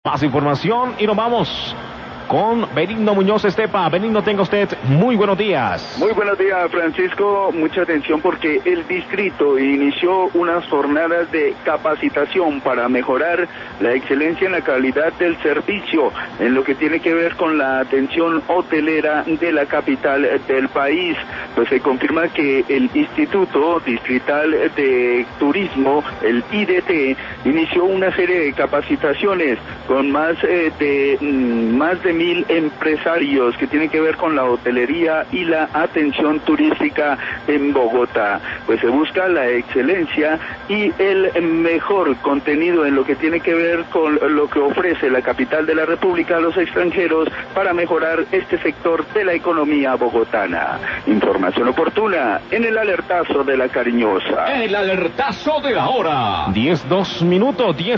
Más información y nos vamos con Benigno Muñoz Estepa. Benigno, tenga usted muy buenos días. Muy buenos días, Francisco. Mucha atención porque el distrito inició unas jornadas de capacitación para mejorar la excelencia en la calidad del servicio en lo que tiene que ver con la atención hotelera de la capital del país. Pues se confirma que el Instituto Distrital de Turismo, el IDT, inició una serie de capacitaciones con más de 1,000 empresarios que tienen que ver con la hotelería y la atención turística en Bogotá. Pues se busca la excelencia y el mejor contenido en lo que tiene que ver con lo que ofrece la capital de la República a los extranjeros para mejorar este sector de la economía bogotana. Información oportuna en el alertazo de la Cariñosa. El alertazo de la hora. 10:02, 10.